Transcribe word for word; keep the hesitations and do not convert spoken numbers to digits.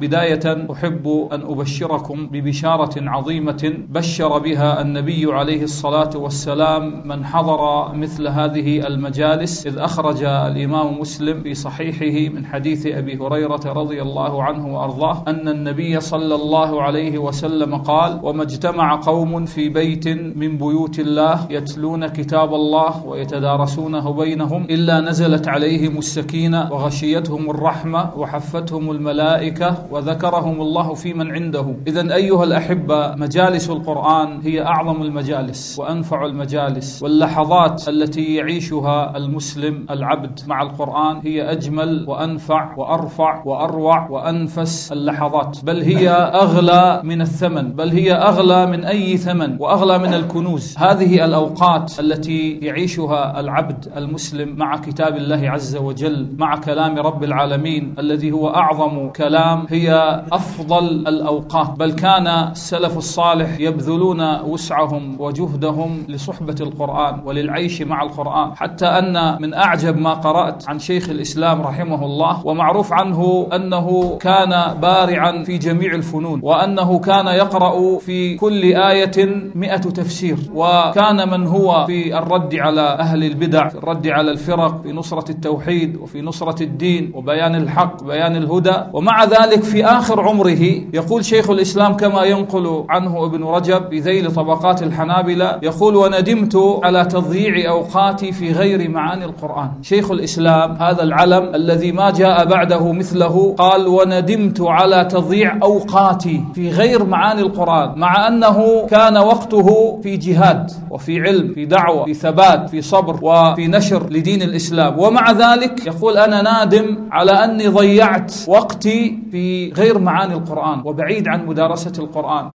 بداية أحب أن أبشركم ببشارة عظيمة بشر بها النبي عليه الصلاة والسلام من حضر مثل هذه المجالس، إذ أخرج الإمام مسلم في صحيحه من حديث أبي هريرة رضي الله عنه وأرضاه أن النبي صلى الله عليه وسلم قال: وما اجتمع قوم في بيت من بيوت الله يتلون كتاب الله ويتدارسونه بينهم إلا نزلت عليهم السكينة وغشيتهم الرحمة وحفتهم الملائكة وذكرهم الله في من عنده. إذن أيها الأحبة، مجالس القرآن هي أعظم المجالس وأنفع المجالس، واللحظات التي يعيشها المسلم العبد مع القرآن هي أجمل وأنفع وأرفع وأروع وأنفس اللحظات، بل هي أغلى من الثمن، بل هي أغلى من أي ثمن وأغلى من الكنوز. هذه الأوقات التي يعيشها العبد المسلم مع كتاب الله عز وجل، مع كلام رب العالمين الذي هو أعظم كلام، هي أفضل الأوقات. بل كان السلف الصالح يبذلون وسعهم وجهدهم لصحبة القرآن وللعيش مع القرآن، حتى أن من أعجب ما قرأت عن شيخ الإسلام رحمه الله، ومعروف عنه أنه كان بارعا في جميع الفنون، وأنه كان يقرأ في كل آية مئة تفسير، وكان من هو في الرد على أهل البدع، في الرد على الفرق، في نصرة التوحيد وفي نصرة الدين وبيان الحق بيان الهدى. ومع ذلك في آخر عمره يقول شيخ الإسلام كما ينقل عنه ابن رجب في ذيل طبقات الحنابلة، يقول: وندمت على تضييع أوقاتي في غير معاني القرآن. شيخ الإسلام هذا العلم الذي ما جاء بعده مثله قال: وندمت على تضييع أوقاتي في غير معاني القرآن، مع أنه كان وقته في جهاد وفي علم في دعوة في ثبات في صبر وفي نشر لدين الإسلام، ومع ذلك يقول: أنا نادم على أني ضيعت وقتي في غير معاني القرآن وبعيد عن مدارسة القرآن.